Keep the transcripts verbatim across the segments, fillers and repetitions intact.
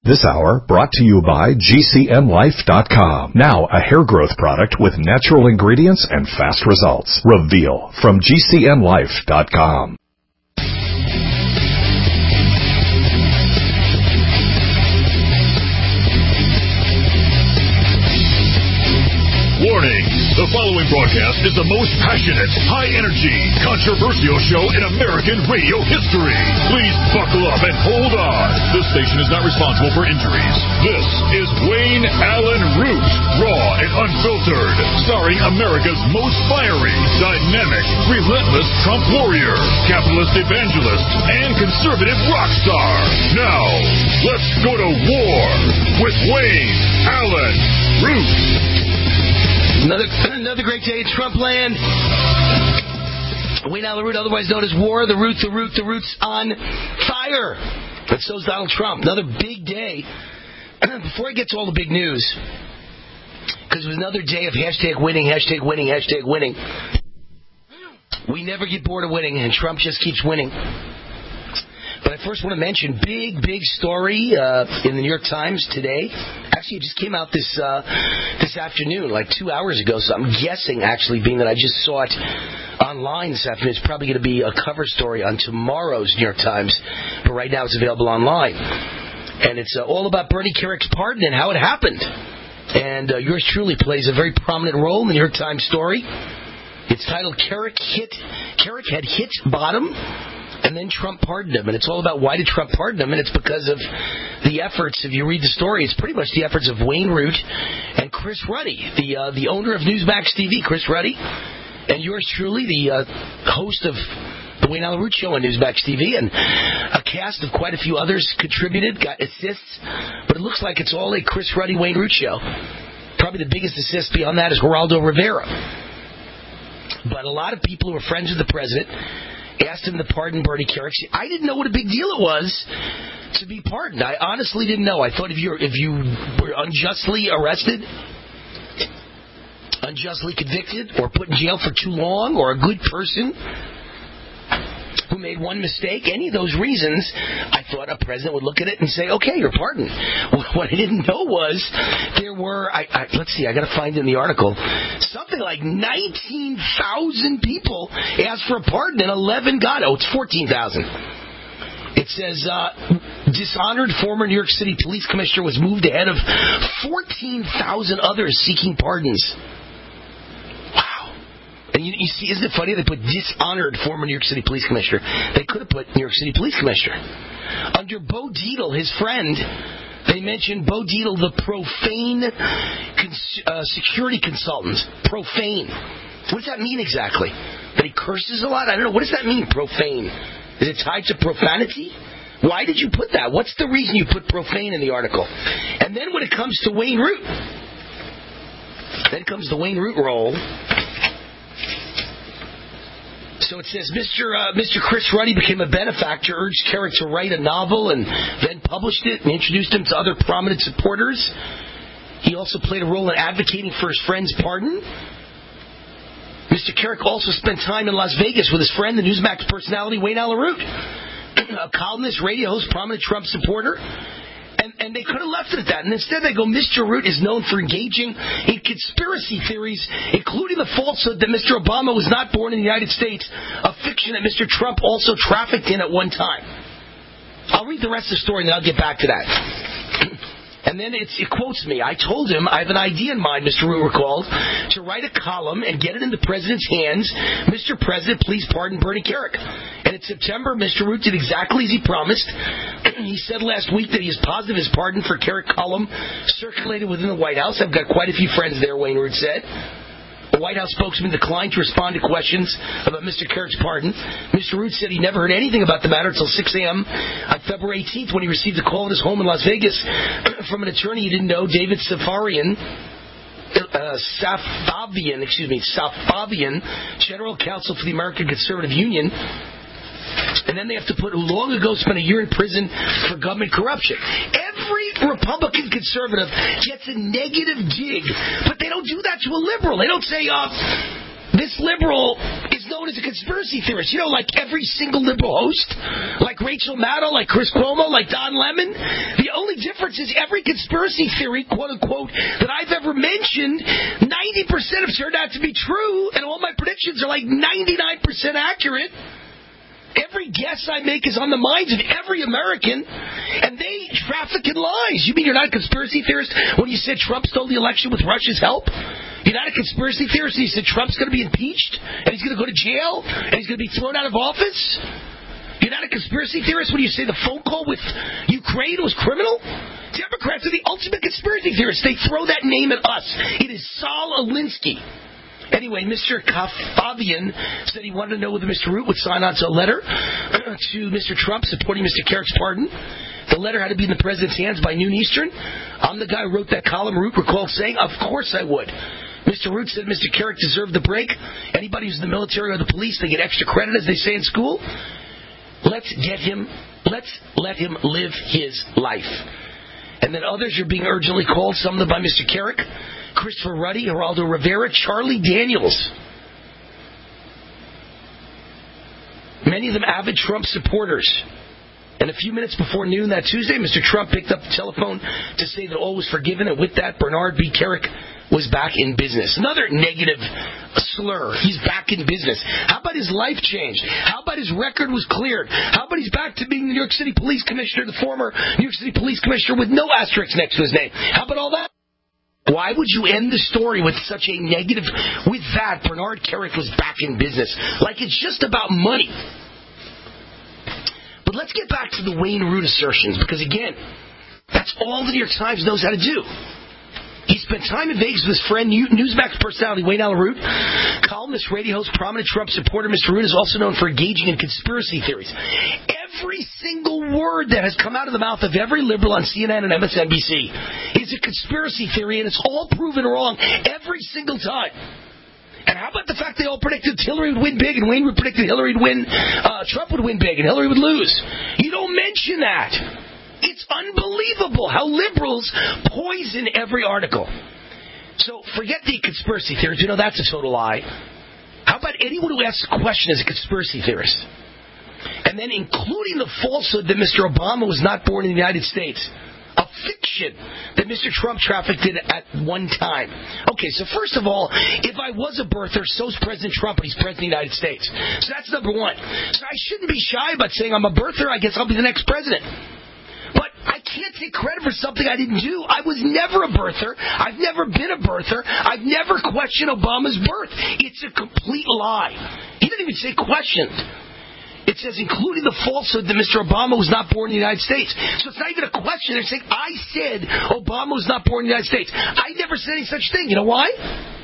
This hour brought to you by G C N Life dot com. Now a hair growth product with natural ingredients and fast results. Reveal from G C N Life dot com. Warning! The following broadcast is the most passionate, high-energy, controversial show in American radio history. Please buckle up and hold on. This station is not responsible for injuries. This is Wayne Allen Root, raw and unfiltered, starring America's most fiery, dynamic, relentless Trump warrior, capitalist evangelist, and conservative rock star. Now, let's go to war with Wayne Allen Root. Another another great day in Trump land. Wayne Allen Root, otherwise known as War, the Root, the Root, the Root's on fire. And so is Donald Trump. Another big day. Before I get to all the big news, because it was another day of hashtag winning, hashtag winning, hashtag winning. We never get bored of winning, and Trump just keeps winning. But I first want to mention, big, big story uh, in the New York Times today. Actually, it just came out this uh, this afternoon, like two hours ago. So I'm guessing, actually, being that I just saw it online this afternoon, it's probably going to be a cover story on tomorrow's New York Times. But right now it's available online. And it's uh, all about Bernie Kerik's pardon and how it happened. And uh, yours truly plays a very prominent role in the New York Times story. It's titled, Kerik hit, Kerik had hit bottom, and then Trump pardoned him. And it's all about why did Trump pardon him, and it's because of the efforts, if you read the story, it's pretty much the efforts of Wayne Root and Chris Ruddy, the uh, the owner of Newsmax T V, Chris Ruddy, and yours truly, the uh, host of the Wayne Allen Root Show on Newsmax T V, and a cast of quite a few others contributed, got assists, but it looks like it's all a Chris Ruddy, Wayne Root show. Probably the biggest assist beyond that is Geraldo Rivera. But a lot of people who are friends with the president asked him to pardon Bernie Kerik. I didn't know what a big deal it was to be pardoned. I honestly didn't know. I thought if you if you were unjustly arrested, unjustly convicted, or put in jail for too long, or a good person who made one mistake, any of those reasons, I thought a president would look at it and say, okay, you're pardoned. What I didn't know was there were, I, I, let's see, I got to find in the article, something like nineteen thousand people asked for a pardon and eleven got it. Oh, it's fourteen thousand. It says, uh, dishonored former New York City police commissioner was moved ahead of fourteen thousand others seeking pardons. And you, you see, isn't it funny? They put dishonored former New York City police commissioner. They could have put New York City police commissioner. Under Bo Dietl, his friend, they mentioned Bo Dietl, the profane cons- uh, security consultant. Profane. What does that mean exactly? That he curses a lot? I don't know. What does that mean, profane? Is it tied to profanity? Why did you put that? What's the reason you put profane in the article? And then when it comes to Wayne Root, then comes the Wayne Root role. So it says, Mister Uh, Mister Chris Ruddy became a benefactor, urged Kerik to write a novel, and then published it and introduced him to other prominent supporters. He also played a role in advocating for his friend's pardon. Mister Kerik also spent time in Las Vegas with his friend, the Newsmax personality Wayne Allen Root, a columnist, radio host, prominent Trump supporter. And, and they could have left it at that. And instead they go, Mister Root is known for engaging in conspiracy theories, including the falsehood that Mister Obama was not born in the United States, a fiction that Mister Trump also trafficked in at one time. I'll read the rest of the story and then I'll get back to that. And then it's, it quotes me. I told him I have an idea in mind, Mister Root recalled, to write a column and get it in the president's hands. Mister President, please pardon Bernie Kerik. And in September, Mister Root did exactly as he promised. He said last week that he is positive his pardon for Kerik column circulated within the White House. I've got quite a few friends there, Wayne Root said. The White House spokesman declined to respond to questions about Mister Kerik's pardon. Mister Root said he never heard anything about the matter until six a.m. on February eighteenth when he received a call at his home in Las Vegas from an attorney he didn't know, David Safarian. Uh, Safavian, excuse me, Safavian, General Counsel for the American Conservative Union. And then they have to put who long ago spent a year in prison for government corruption. Every Republican conservative gets a negative dig, but they don't do that to a liberal. They don't say, uh, this liberal is known as a conspiracy theorist. You know, like every single liberal host, like Rachel Maddow, like Chris Cuomo, like Don Lemon. The only difference is every conspiracy theory, quote-unquote, that I've ever mentioned, ninety percent have turned out to be true, and all my predictions are like ninety-nine percent accurate. Every guess I make is on the minds of every American, and they traffic in lies. You mean you're not a conspiracy theorist when you said Trump stole the election with Russia's help? You're not a conspiracy theorist when you said Trump's going to be impeached, and he's going to go to jail, and he's going to be thrown out of office? You're not a conspiracy theorist when you say the phone call with Ukraine was criminal? Democrats are the ultimate conspiracy theorists. They throw that name at us. It is Saul Alinsky. Anyway, Mister Kafavian said he wanted to know whether Mister Root would sign on to a letter to Mister Trump supporting Mister Kerrick's pardon. The letter had to be in the president's hands by noon Eastern. I'm the guy who wrote that column, Root recalled saying, of course I would. Mister Root said Mister Kerrick deserved the break. Anybody who's in the military or the police, they get extra credit, as they say in school. Let's get him, let's let him live his life. And then others are being urgently called, some of them by Mister Kerrick, Christopher Ruddy, Geraldo Rivera, Charlie Daniels. Many of them avid Trump supporters. And a few minutes before noon that Tuesday, Mister Trump picked up the telephone to say that all was forgiven, and with that, Bernard B. Kerik was back in business. Another negative slur. He's back in business. How about his life changed? How about his record was cleared? How about he's back to being the New York City Police Commissioner, the former New York City Police Commissioner with no asterisk next to his name? How about all that? Why would you end the story with such a negative? With that, Bernard Kerik was back in business. Like it's just about money. But let's get back to the Wayne Root assertions, because again, that's all the New York Times knows how to do. He spent time in Vegas with his friend, Newsmax personality Wayne Allen Root, columnist, radio host, prominent Trump supporter. Mister Root is also known for engaging in conspiracy theories. Every single word that has come out of the mouth of every liberal on C N N and M S N B C is a conspiracy theory, and it's all proven wrong every single time. And how about the fact they all predicted Hillary would win big, and Wayne Root predicted Hillary would win, uh, Trump would win big, and Hillary would lose? You don't mention that. It's unbelievable how liberals poison every article. So forget the conspiracy theories. You know that's a total lie. How about anyone who asks a question is a conspiracy theorist? And then including the falsehood that Mister Obama was not born in the United States. A fiction that Mister Trump trafficked in at one time. Okay, so first of all, if I was a birther, so's President Trump, and he's President of the United States. So that's number one. So I shouldn't be shy about saying I'm a birther. I guess I'll be the next president. But I can't take credit for something I didn't do. I was never a birther. I've never been a birther. I've never questioned Obama's birth. It's a complete lie. He didn't even say questioned. It says, including the falsehood that Mister Obama was not born in the United States. So it's not even a question. They're saying, I said Obama was not born in the United States. I never said any such thing. You know why?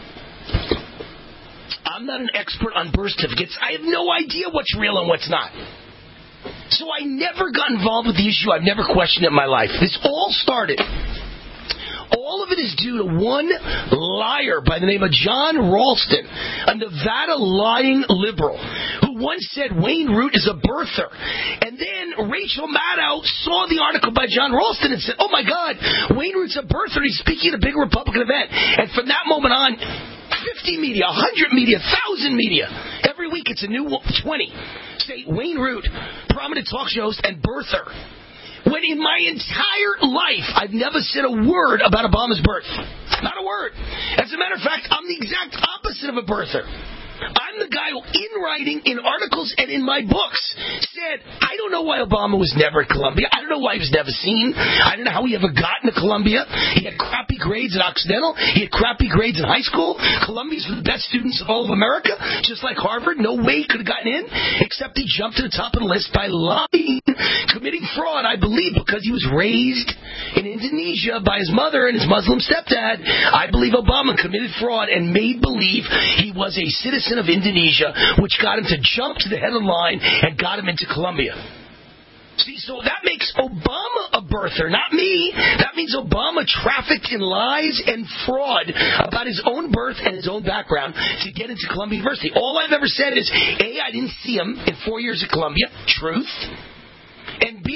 I'm not an expert on birth certificates. I have no idea what's real and what's not. So I never got involved with the issue. I've never questioned it in my life. This all started. All of it is due to one liar by the name of John Ralston, a Nevada lying liberal, who once said Wayne Root is a birther. And then Rachel Maddow saw the article by John Ralston and said, oh my God, Wayne Root's a birther. He's speaking at a big Republican event. And from that moment on, fifty media, one hundred media, one thousand media, every week it's a new twenty. Say Wayne Root, prominent talk show host and birther. When in my entire life, I've never said a word about Obama's birth. Not a word. As a matter of fact, I'm the exact opposite of a birther. I'm the guy who, in writing, in articles, and in my books, said, I don't know why Obama was never at Columbia. I don't know why he was never seen. I don't know how he ever got into Columbia. He had crappy grades at Occidental. He had crappy grades in high school. Columbia's for the best students of all of America, just like Harvard. No way he could have gotten in, except he jumped to the top of the list by lying, committing fraud, I believe, because he was raised in Indonesia by his mother and his Muslim stepdad. I believe Obama committed fraud and made believe he was a citizen of Indonesia, which got him to jump to the head of the line and got him into Columbia. See, so that makes Obama a birther, not me. That means Obama trafficked in lies and fraud about his own birth and his own background to get into Columbia University. All I've ever said is, A, I didn't see him in four years at Columbia. Truth. And B, I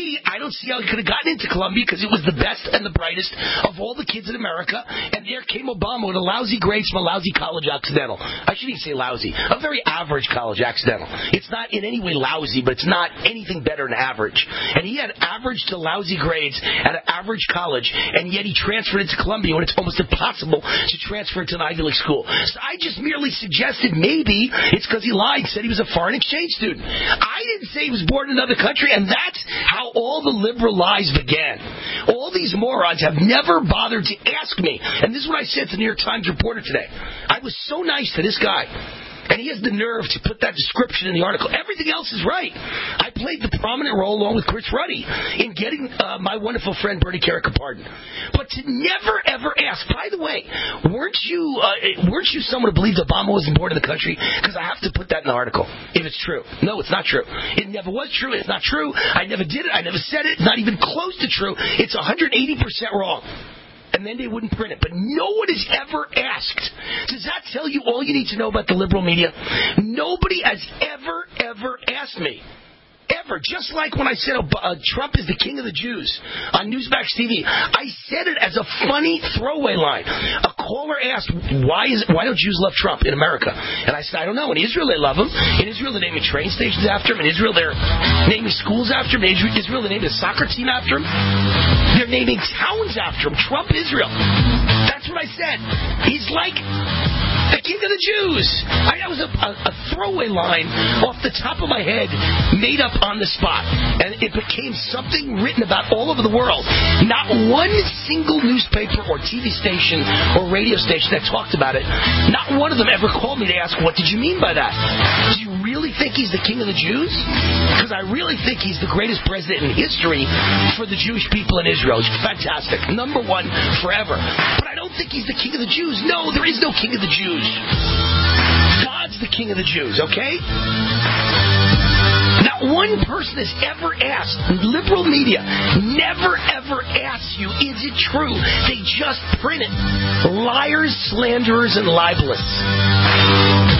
don't see how he could have gotten into Columbia because it was the best and the brightest of all the kids in America. And there came Obama with a lousy grades from a lousy college accidental. I shouldn't even say lousy. A very average college accidental. It's not in any way lousy, but it's not anything better than average. And he had average to lousy grades at an average college, and yet he transferred into Columbia when it's almost impossible to transfer into an Ivy League school. So I just merely suggested maybe it's because he lied, said he was a foreign exchange student. I didn't say he was born in another country, and that's how all the liberal lies began. All these morons have never bothered to ask me, and this is what I said to the New York Times reporter today. I was so nice to this guy. And he has the nerve to put that description in the article. Everything else is right. I played the prominent role along with Chris Ruddy in getting uh, my wonderful friend Bernie Kerik a pardon. But to never, ever ask, by the way, weren't you uh, weren't you someone who believed Obama wasn't born in the country? Because I have to put that in the article, if it's true. No, it's not true. It never was true. It's not true. I never did it. I never said it. It's not even close to true. It's one hundred eighty percent wrong. And then they wouldn't print it. But no one has ever asked. Does that tell you all you need to know about the liberal media? Nobody has ever, ever asked me. Ever. Just like when I said uh, Trump is the king of the Jews on Newsmax T V. I said it as a funny throwaway line. A caller asked, why is why don't Jews love Trump in America? And I said, I don't know. In Israel, they love him. In Israel, they're naming train stations after him. In Israel, they're naming schools after him. In Israel, they're naming a soccer team after him. They're naming towns after him. Trump Israel. That's what I said. He's like the king of the Jews. I, that was a, a, a throwaway line off the top of my head, made up on the spot. And it became something written about all over the world. Not one single newspaper or T V station or radio station that talked about it, not one of them ever called me to ask, what did you mean by that? Do you really think he's the king of the Jews? Because I really think he's the greatest president in history for the Jewish people in Israel. He's fantastic. Number one forever. But I don't think he's the king of the Jews. No, there is no king of the Jews. God's the king of the Jews, okay? Not one person has ever asked, liberal media never ever asks you, is it true? They just print it. Liars, slanderers, and libelists.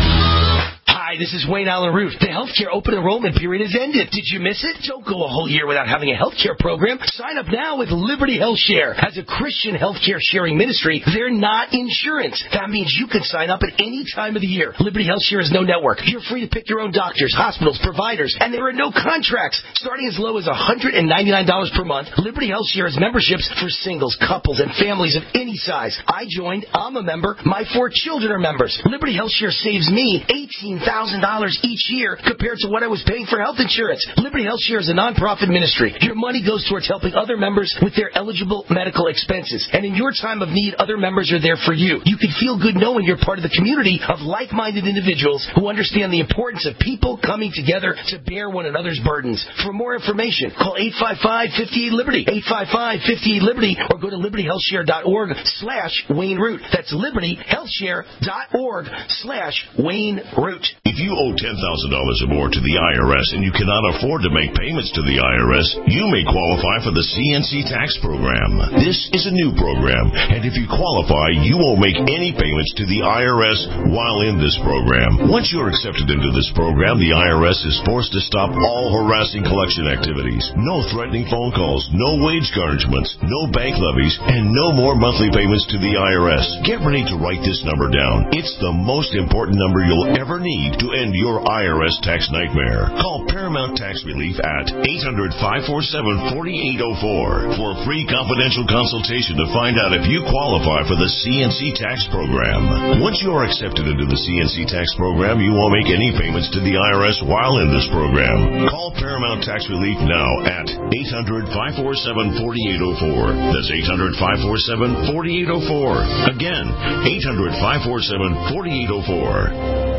Hi, this is Wayne Allen Root. The healthcare open enrollment period has ended. Did you miss it? Don't go a whole year without having a healthcare program. Sign up now with Liberty Health Share. As a Christian healthcare sharing ministry, they're not insurance. That means you can sign up at any time of the year. Liberty Health Share is no network. You're free to pick your own doctors, hospitals, providers, and there are no contracts. Starting as low as one hundred ninety-nine dollars per month, Liberty Health Share has memberships for singles, couples, and families of any size. I joined. I'm a member. My four children are members. Liberty Health Share saves me eighteen thousand dollars each year compared to what I was paying for health insurance. Liberty Health Share is a non-profit ministry. Your money goes towards helping other members with their eligible medical expenses. And in your time of need, other members are there for you. You can feel good knowing you're part of the community of like-minded individuals who understand the importance of people coming together to bear one another's burdens. For more information, call eight five five, five eight, Liberty, eight five five, five eight, Liberty, or go to liberty health share dot org slash Wayne Root. That's liberty health share dot org slash Wayne Root. If you owe ten thousand dollars or more to the I R S and you cannot afford to make payments to the I R S, you may qualify for the C N C tax program. This is a new program, and if you qualify, you won't make any payments to the I R S while in this program. Once you're accepted into this program, the I R S is forced to stop all harassing collection activities. No threatening phone calls, no wage garnishments, no bank levies, and no more monthly payments to the I R S. Get ready to write this number down. It's the most important number you'll ever need to end your I R S tax nightmare. Call Paramount Tax Relief at eight hundred, five four seven, four eight zero four for a free confidential consultation to find out if you qualify for the C N C tax program. Once you are accepted into the C N C tax program, you won't make any payments to the I R S while in this program. Call Paramount Tax Relief now at eight hundred, five four seven, four eight zero four. That's eight hundred, five four seven, four eight zero four. Again, eight hundred, five four seven, four eight zero four.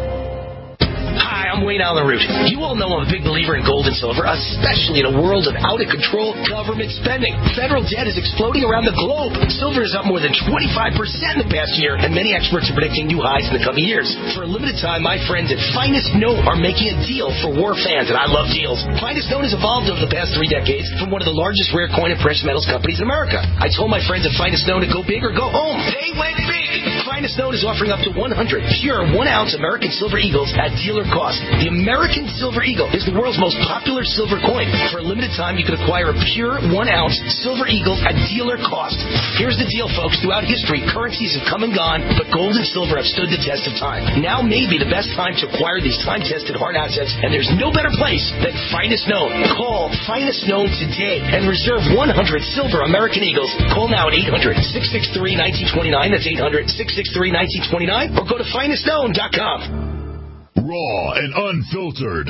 I'm Wayne Allen Root. You all know I'm a big believer in gold and silver, especially in a world of out-of-control government spending. Federal debt is exploding around the globe. Silver is up more than twenty-five percent in the past year, and many experts are predicting new highs in the coming years. For a limited time, my friends at Finest Note are making a deal for war fans, and I love deals. Finest Note has evolved over the past three decades from one of the largest rare coin and precious metals companies in America. I told my friends at Finest Note to go big or go home. They went big. Finest Known is offering up to one hundred pure one-ounce American Silver Eagles at dealer cost. The American Silver Eagle is the world's most popular silver coin. For a limited time, you can acquire a pure one-ounce Silver Eagle at dealer cost. Here's the deal, folks. Throughout history, currencies have come and gone, but gold and silver have stood the test of time. Now may be the best time to acquire these time-tested hard assets, and there's no better place than Finest Known. Call Finest Known today and reserve one hundred silver American Eagles. Call now at eight hundred, six six three, one nine two nine. That's eight hundred, six six three, one nine two nine. Or go to finest known dot com. Raw and unfiltered.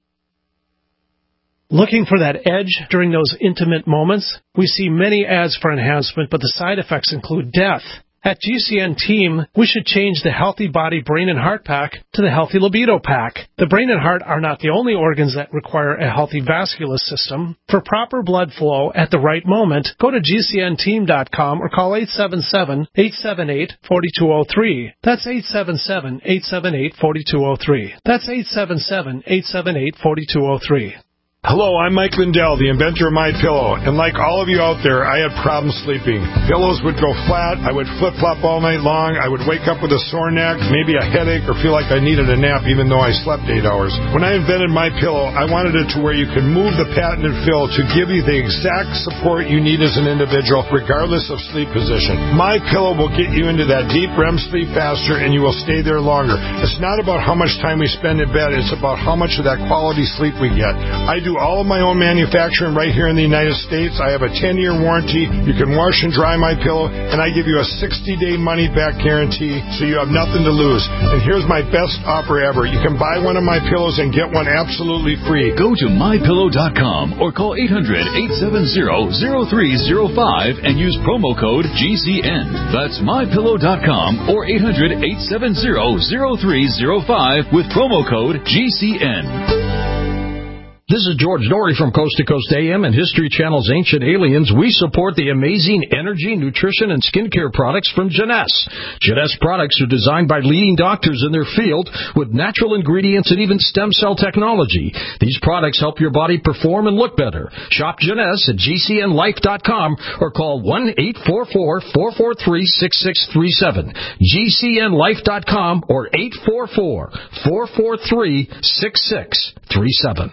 Looking for that edge during those intimate moments? We see many ads for enhancement, but the side effects include death. At G C N Team, we should change the Healthy Body Brain and Heart Pack to the Healthy Libido Pack. The brain and heart are not the only organs that require a healthy vascular system. For proper blood flow at the right moment, go to G C N team dot com or call eight seven seven, eight seven eight, four two zero three. That's eight seven seven, eight seven eight, four two zero three. That's eight seven seven, eight seven eight, four two zero three. Hello, I'm Mike Lindell, the inventor of MyPillow, and like all of you out there, I had problems sleeping. Pillows would go flat, I would flip-flop all night long, I would wake up with a sore neck, maybe a headache, or feel like I needed a nap even though I slept eight hours. When I invented MyPillow, I wanted it to where you could move the patented fill to give you the exact support you need as an individual, regardless of sleep position. MyPillow will get you into that deep R E M sleep faster, and you will stay there longer. It's not about how much time we spend in bed, it's about how much of that quality sleep we get. I do all of my own manufacturing right here in the United States. I have a ten-year warranty. You can wash and dry my pillow, and I give you a sixty-day money-back guarantee, so you have nothing to lose. And here's my best offer ever. You can buy one of my pillows and get one absolutely free. Go to my pillow dot com or call eight hundred, eight seven zero, zero three zero five and use promo code G C N. That's my pillow dot com or eight hundred, eight seven zero, zero three zero five with promo code G C N. This is George Norrie from Coast to Coast A M and History Channel's Ancient Aliens. We support the amazing energy, nutrition, and skincare products from Jeunesse. Jeunesse products are designed by leading doctors in their field with natural ingredients and even stem cell technology. These products help your body perform and look better. Shop Jeunesse at G C N life dot com or call one eight four four, four four three, six six three seven. G C N life dot com or eight four four, four four three, six six three seven.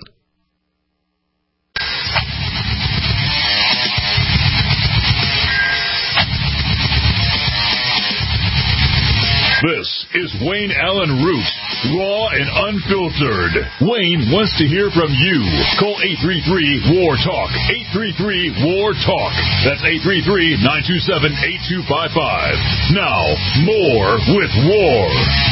This is Wayne Allen Root, raw and unfiltered. Wayne wants to hear from you. Call eight three three, W A R, TALK. eight three three, W A R, TALK. That's eight three three, nine two seven, eight two five five. Now, more with W A R.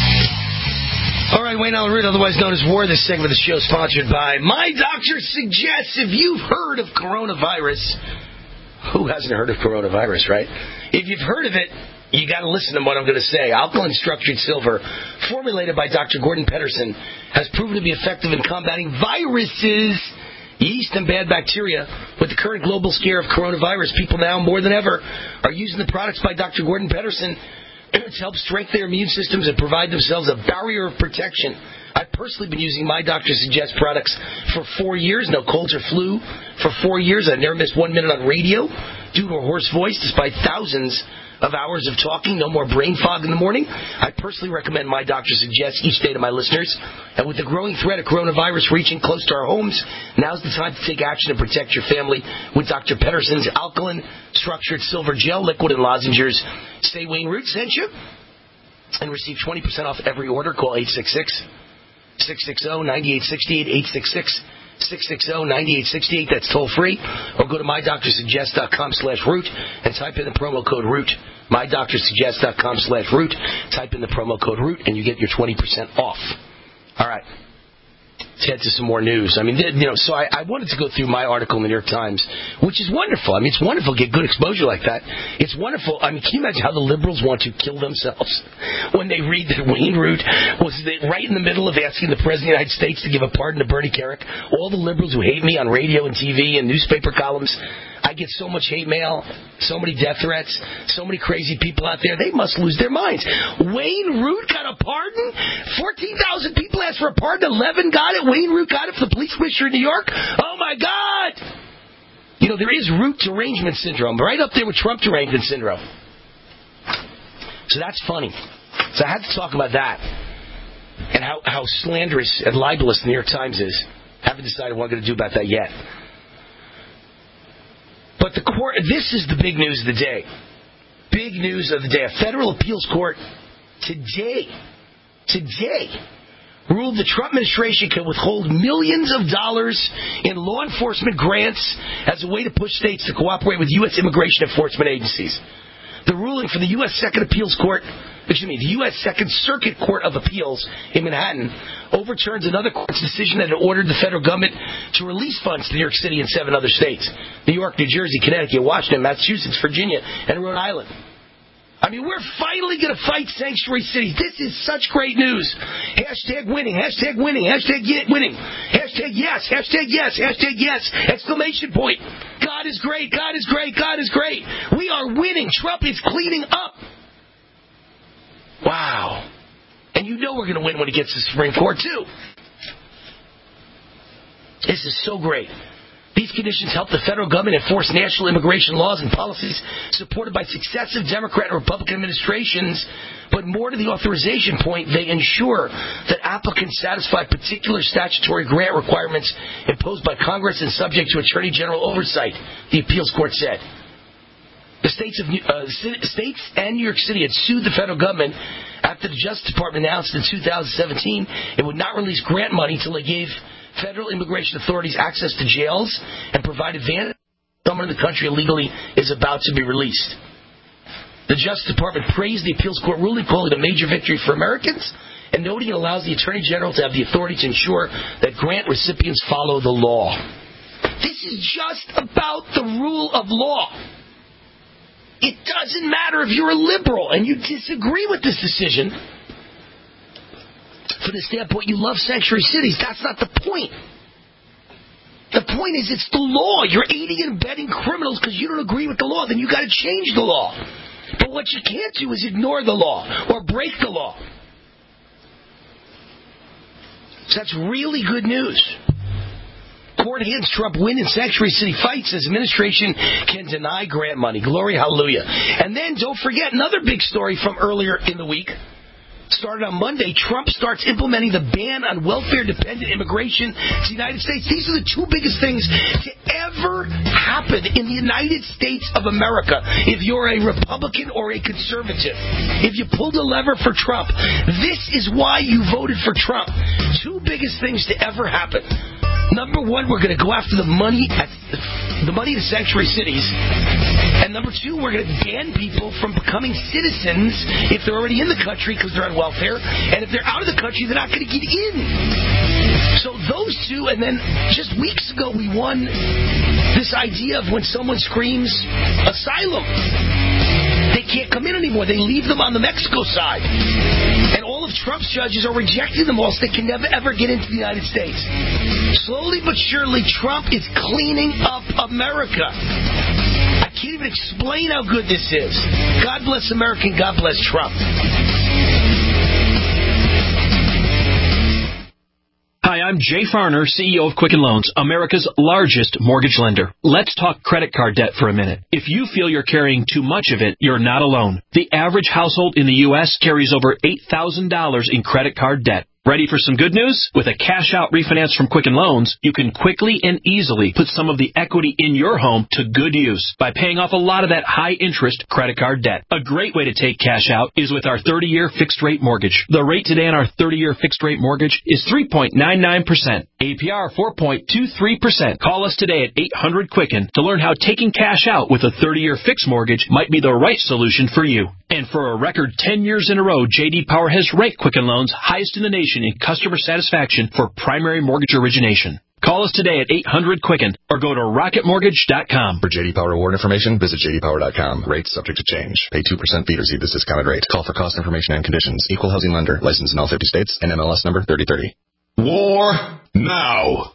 All right, Wayne Allen Root, otherwise known as War. This segment of the show is sponsored by My Doctor Suggests. If you've heard of coronavirus, who hasn't heard of coronavirus, right? If you've heard of it, you got to listen to what I'm going to say. Alkaline structured silver, formulated by Doctor Gordon Pedersen, has proven to be effective in combating viruses, yeast, and bad bacteria. With the current global scare of coronavirus, people now more than ever are using the products by Doctor Gordon Pedersen to help strengthen their immune systems and provide themselves a barrier of protection. I've personally been using My Doctor Suggests products for four years. No colds or flu for four years. I've never missed one minute on radio due to a hoarse voice, despite thousands of hours of talking, no more brain fog in the morning. I personally recommend My Doctor Suggests each day to my listeners. And with the growing threat of coronavirus reaching close to our homes, now's the time to take action and protect your family with Doctor Pedersen's alkaline structured silver gel, liquid, and lozenges. Say Wayne Root sent you and receive twenty percent off every order. Call eight six six, six six zero, nine eight six eight, eight six six, six six zero, nine eight six eight. That's toll free. Or go to my doctor suggest dot com slash root and type in the promo code root. my doctor suggest dot com slash root. Type in the promo code root and you get your twenty percent off. All right. Let's head to some more news. I mean, you know, so I, I wanted to go through my article in the New York Times, which is wonderful. I mean, it's wonderful to get good exposure like that. It's wonderful. I mean, can you imagine how the liberals want to kill themselves when they read that Wayne Root was right in the middle of asking the President of the United States to give a pardon to Bernie Kerik? All the liberals who hate me on radio and T V and newspaper columns, I get so much hate mail, so many death threats, so many crazy people out there. They must lose their minds. Wayne Root got a pardon? fourteen thousand people asked for a pardon. eleven got it. Wayne Root got it for the police commissioner in New York. Oh, my God. You know, there is Root derangement syndrome, right up there with Trump derangement syndrome. So that's funny. So I had to talk about that and how, how slanderous and libelous the New York Times is. Haven't decided what I'm going to do about that yet. But the court, this is the big news of the day. Big news of the day. A federal appeals court today, today, ruled the Trump administration can withhold millions of dollars in law enforcement grants as a way to push states to cooperate with U S immigration enforcement agencies. The ruling from the U S Second Appeals Court, excuse me, the U S Second Circuit Court of Appeals in Manhattan overturns another court's decision that had ordered the federal government to release funds to New York City and seven other states: New York, New Jersey, Connecticut, Washington, Massachusetts, Virginia, and Rhode Island. I mean, we're finally going to fight sanctuary cities. This is such great news. Hashtag winning, hashtag winning, hashtag ye- winning, hashtag yes, hashtag yes, hashtag yes, exclamation point. God is great, God is great, God is great. We are winning. Trump is cleaning up. Wow. And you know we're going to win when he gets to the Supreme Court, too. This is so great. These conditions help the federal government enforce national immigration laws and policies supported by successive Democrat and Republican administrations. But more to the authorization point, they ensure that applicants satisfy particular statutory grant requirements imposed by Congress and subject to Attorney General oversight, the appeals court said. The states of uh, states and New York City had sued the federal government after the Justice Department announced in two thousand seventeen it would not release grant money until they gave federal immigration authorities access to jails and provide advantage to someone in the country illegally is about to be released. The Justice Department praised the appeals court ruling, calling it a major victory for Americans, and noting it allows the Attorney General to have the authority to ensure that grant recipients follow the law. This is just about the rule of law. It doesn't matter if you're a liberal and you disagree with this decision. From the standpoint you love sanctuary cities, that's not the point. The point is it's the law. You're aiding and abetting criminals because you don't agree with the law. Then you got to change the law. But what you can't do is ignore the law or break the law. So that's really good news. Court hands Trump win in sanctuary city fight, says administration can deny grant money. Glory, hallelujah. And then don't forget another big story from earlier in the week. Started on Monday, Trump starts implementing the ban on welfare-dependent immigration to the United States. These are the two biggest things to ever happen in the United States of America if you're a Republican or a conservative. If you pulled a lever for Trump, this is why you voted for Trump. Two biggest things to ever happen. Number one, we're going to go after the money at the money in sanctuary cities. And number two, we're going to ban people from becoming citizens if they're already in the country because they're on welfare. And if they're out of the country, they're not going to get in. So those two, and then just weeks ago we won this idea of when someone screams asylum, they can't come in anymore. They leave them on the Mexico side. And all of Trump's judges are rejecting them all so they can never, ever get into the United States. Slowly but surely, Trump is cleaning up America. I can't even explain how good this is. God bless America and God bless Trump. Hi, I'm Jay Farner, C E O of Quicken Loans, America's largest mortgage lender. Let's talk credit card debt for a minute. If you feel you're carrying too much of it, you're not alone. The average household in the U S carries over eight thousand dollars in credit card debt. Ready for some good news? With a cash-out refinance from Quicken Loans, you can quickly and easily put some of the equity in your home to good use by paying off a lot of that high-interest credit card debt. A great way to take cash out is with our thirty-year fixed-rate mortgage. The rate today on our thirty-year fixed-rate mortgage is three point nine nine percent. A P R four point two three percent. Call us today at eight hundred Quicken to learn how taking cash out with a thirty-year fixed mortgage might be the right solution for you. And for a record ten years in a row, J D Power has ranked Quicken Loans highest in the nation in customer satisfaction for primary mortgage origination. Call us today at eight hundred Quicken or go to rocket mortgage dot com. For J D Power award information, visit j d power dot com. Rates subject to change. Pay two percent fee to receive this discounted rate. Call for cost information and conditions. Equal housing lender. Licensed in all fifty states. N M L S number thirty thirty. War now.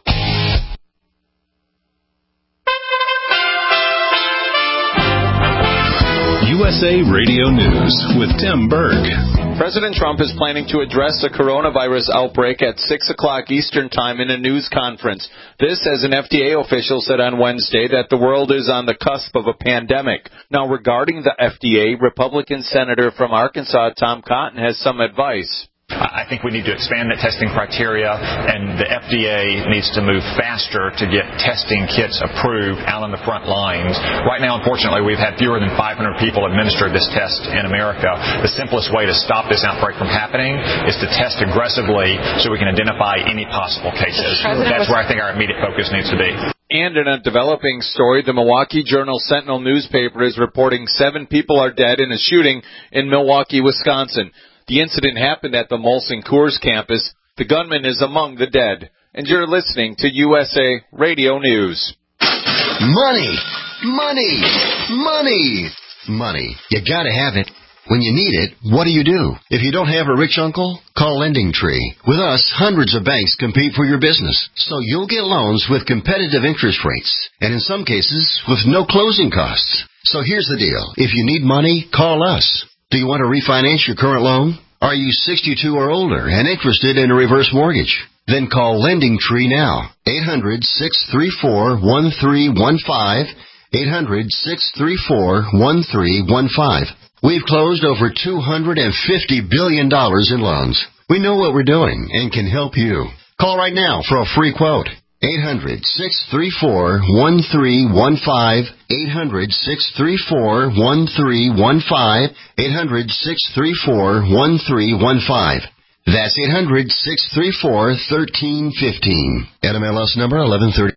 U S A Radio News with Tim Berg. President Trump is planning to address the coronavirus outbreak at six o'clock Eastern Time in a news conference. This, as an F D A official said on Wednesday, that the world is on the cusp of a pandemic. Now, regarding the F D A, Republican Senator from Arkansas, Tom Cotton, has some advice. I think we need to expand the testing criteria, and the F D A needs to move faster to get testing kits approved out on the front lines. Right now, unfortunately, we've had fewer than five hundred people administer this test in America. The simplest way to stop this outbreak from happening is to test aggressively so we can identify any possible cases. That's where I think our immediate focus needs to be. And in a developing story, the Milwaukee Journal-Sentinel newspaper is reporting seven people are dead in a shooting in Milwaukee, Wisconsin. The incident happened at the Molson Coors campus. The gunman is among the dead. And you're listening to U S A Radio News. Money! Money! Money! Money. You gotta have it. When you need it, what do you do? If you don't have a rich uncle, call Lending Tree. With us, hundreds of banks compete for your business, so you'll get loans with competitive interest rates, and in some cases, with no closing costs. So here's the deal. If you need money, call us. Do you want to refinance your current loan? Are you sixty-two or older and interested in a reverse mortgage? Then call Lending Tree now. eight hundred, six three four, one three one five. eight hundred, six three four, one three one five. We've closed over two hundred fifty billion dollars in loans. We know what we're doing and can help you. Call right now for a free quote. eight hundred, six three four, one three one five. eight hundred, six three four, one three one five. eight hundred, six three four, one three one five. That's eight hundred, six three four, one three one five. N M L S number eleven thirty.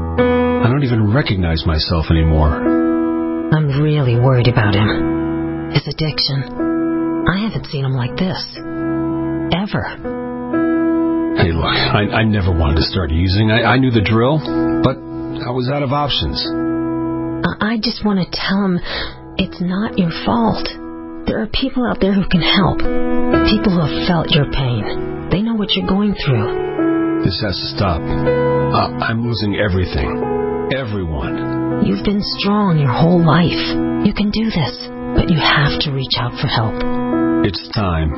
I don't even recognize myself anymore. I'm really worried about him. His addiction. I haven't seen him like this. Ever. Hey, look, I, I never wanted to start using. I, I knew the drill, but I was out of options. I just want to tell him it's not your fault. There are people out there who can help. People who have felt your pain. They know what you're going through. This has to stop. Uh, I'm losing everything. Everyone. You've been strong your whole life. You can do this, but you have to reach out for help. It's time.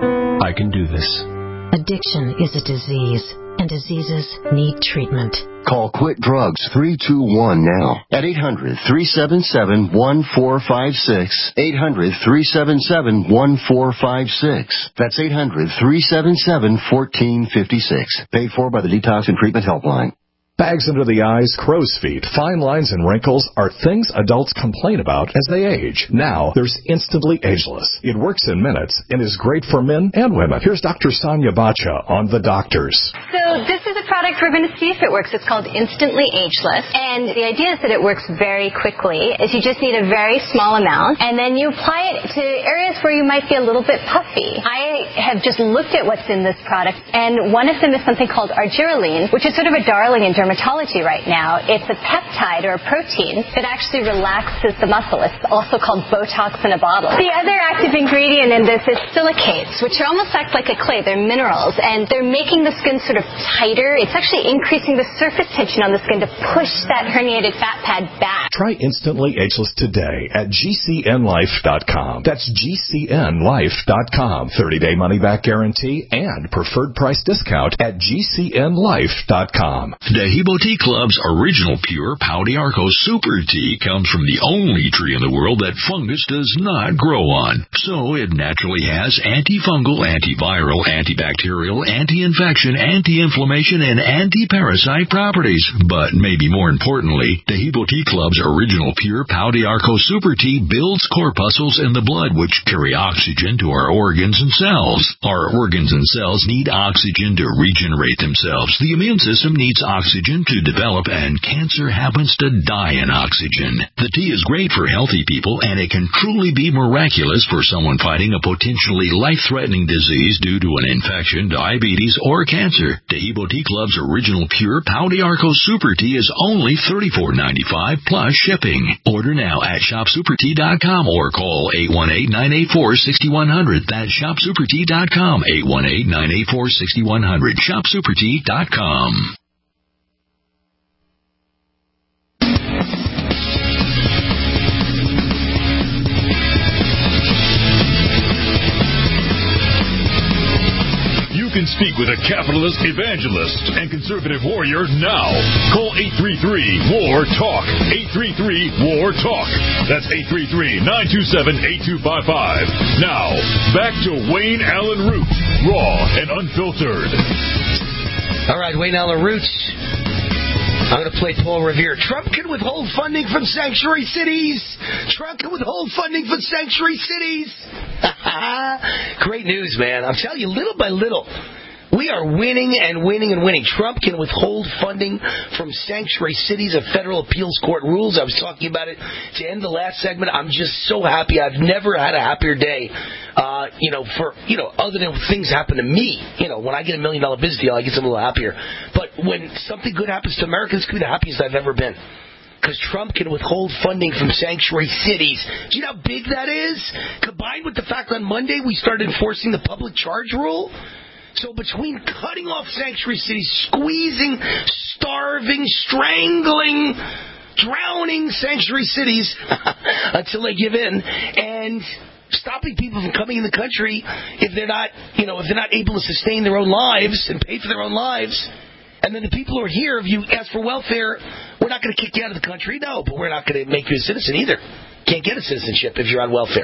I can do this. Addiction is a disease, and diseases need treatment. Call Quit Drugs three two one now at eight hundred, three seven seven, one four five six. eight hundred, three seven seven, one four five six. That's eight hundred, three seven seven, one four five six. Paid for by the Detox and Treatment Helpline. Bags under the eyes, crow's feet, fine lines, and wrinkles are things adults complain about as they age. Now, there's Instantly Ageless. It works in minutes and is great for men and women. Here's Doctor Sonia Bacha on The Doctors. So this is a product we're going to see if it works. It's called Instantly Ageless. And the idea is that it works very quickly. Is you just need a very small amount, and then you apply it to areas where you might be a little bit puffy. I have just looked at what's in this product, and one of them is something called argireline, which is sort of a darling in dermatology right now. It's a peptide or a protein that actually relaxes the muscle. It's also called Botox in a bottle. The other active ingredient in this is silicates, which are almost act like a clay. They're minerals, and they're making the skin sort of tighter. It's actually increasing the surface tension on the skin to push that herniated fat pad back. Try Instantly Ageless today at G C N life dot com. That's G C N life dot com. thirty-day money-back guarantee and preferred price discount at G C N life dot com. Hebo Tea Club's original pure Pau d'Arco Super Tea comes from the only tree in the world that fungus does not grow on. So it naturally has antifungal, antiviral, antibacterial, anti-infection, anti-inflammation, and anti-parasite properties. But maybe more importantly, the Hebo Tea Club's original pure Pau d'Arco Super Tea builds corpuscles in the blood which carry oxygen to our organs and cells. Our organs and cells need oxygen to regenerate themselves. The immune system needs oxygen to develop, and cancer happens to die in oxygen. The tea is great for healthy people, and it can truly be miraculous for someone fighting a potentially life-threatening disease due to an infection, diabetes, or cancer. The Hebo Tea Club's original pure Pau d'Arco Super Tea is only thirty-four ninety-five plus shipping. Order now at shop super tea dot com or call eight one eight, nine eight four, six one zero zero. That's shop super tea dot com, eight one eight, nine eight four, six one zero zero. shop super tea dot com. can speak with a capitalist evangelist and conservative warrior now. Call eight three three, W A R, TALK. eight three three, W A R, TALK. That's eight three three, nine two seven, eight two five five. Now, back to Wayne Allen Root, raw and unfiltered. All right, Wayne Allen Root. I'm going to play Paul Revere. Trump can withhold funding from sanctuary cities. Trump can withhold funding from sanctuary cities. Great news, man. I'm telling you, little by little, we are winning and winning and winning. Trump can withhold funding from sanctuary cities if federal appeals court rules. I was talking about it to end the last segment. I'm just so happy. I've never had a happier day. Uh, you know, for, you know, other than things happen to me. You know, when I get a million dollar business deal, I get a little happier. But when something good happens to America, this could be the happiest I've ever been. Because Trump can withhold funding from sanctuary cities. Do you know how big that is? Combined with the fact on Monday we started enforcing the public charge rule. So between cutting off sanctuary cities, squeezing, starving, strangling, drowning sanctuary cities until they give in, and stopping people from coming in the country if they're not, you know, if they're not able to sustain their own lives and pay for their own lives. And then the people who are here, if you ask for welfare, we're not going to kick you out of the country. No, but we're not going to make you a citizen either. Can't get a citizenship if you're on welfare.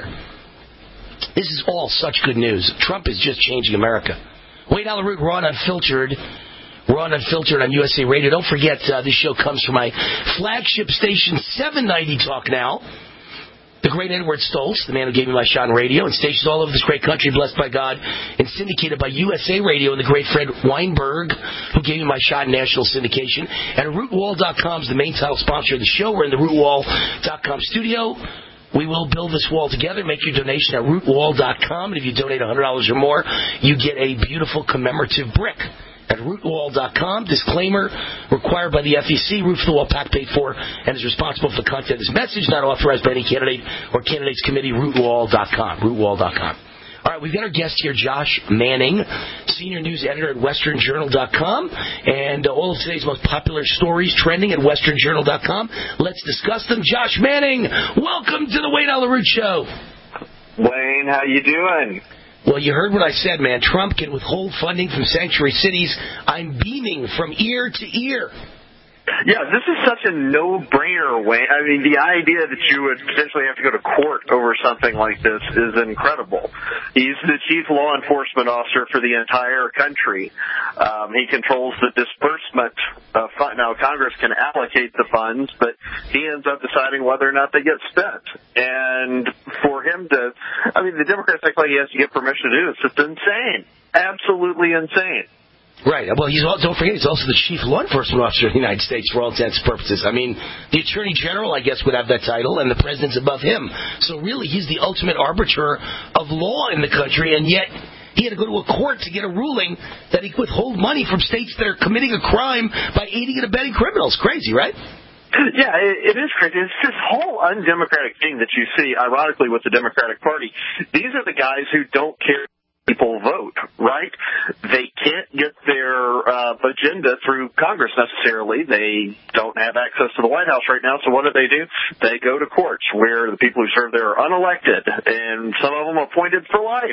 This is all such good news. Trump is just changing America. Wayne Allen Root, Raw and Unfiltered. Raw and Unfiltered on U S A Radio. Don't forget, uh, this show comes from my flagship station, seven ninety Talk Now. The great Edward Stoltz, the man who gave me my shot in radio, and stations all over this great country, blessed by God, and syndicated by U S A Radio and the great Fred Weinberg, who gave me my shot in national syndication. And root wall dot com is the main title sponsor of the show. We're in the root wall dot com studio. We will build this wall together. Make your donation at root wall dot com. And if you donate one hundred dollars or more, you get a beautiful commemorative brick at root wall dot com. Disclaimer required by the F E C. Roof of the Wall PAC paid for and is responsible for the content of this message, not authorized by any candidate or candidates committee. root wall dot com. root wall dot com. All right, we've got our guest here, Josh Manning, senior news editor at western journal dot com, and uh, all of today's most popular stories trending at western journal dot com. Let's discuss them. Josh Manning, welcome to the Wayne Allen Root Show. Wayne, how you doing? Well, you heard what I said, man. Trump can withhold funding from sanctuary cities. I'm beaming from ear to ear. Yeah, this is such a no-brainer, Wayne. I mean, the idea that you would potentially have to go to court over something like this is incredible. He's the chief law enforcement officer for the entire country. Um, he controls the disbursement of funds. Now, Congress can allocate the funds, but he ends up deciding whether or not they get spent. And for him to, I mean, the Democrats act like he has to get permission to do this. It's insane. Absolutely insane. Right. Well, he's also, don't forget, he's also the chief law enforcement officer of the United States for all intents and purposes. I mean, the attorney general, I guess, would have that title, and the president's above him. So really, he's the ultimate arbiter of law in the country, and yet he had to go to a court to get a ruling that he could withhold money from states that are committing a crime by aiding and abetting criminals. Crazy, right? Yeah, it, it is crazy. It's this whole undemocratic thing that you see, ironically, with the Democratic Party. These are the guys who don't care people vote, right? They can't get their uh, agenda through Congress necessarily. They don't have access to the White House right now, so what do they do? They go to courts where the people who serve there are unelected, and some of them appointed for life.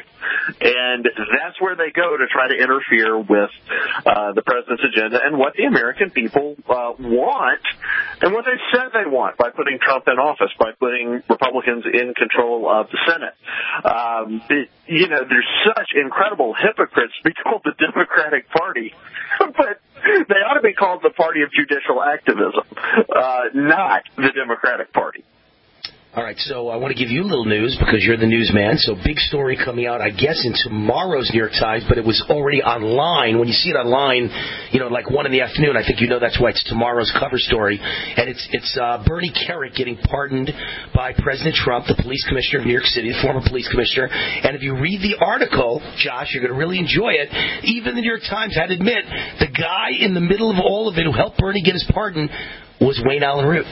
And that's where they go to try to interfere with uh, the president's agenda and what the American people uh, want and what they said they want by putting Trump in office, by putting Republicans in control of the Senate. Um, it, you know, there's such incredible hypocrites to be called the Democratic Party, but they ought to be called the Party of Judicial Activism, uh, not the Democratic Party. All right, so I want to give you a little news because you're the newsman. So big story coming out, I guess, in tomorrow's New York Times, but it was already online. When you see it online, you know, like one in the afternoon, I think you know that's why it's tomorrow's cover story. And it's it's uh, Bernie Kerik getting pardoned by President Trump, the police commissioner of New York City, the former police commissioner. And if you read the article, Josh, you're going to really enjoy it. Even the New York Times had to admit the guy in the middle of all of it who helped Bernie get his pardon was Wayne Allen Root.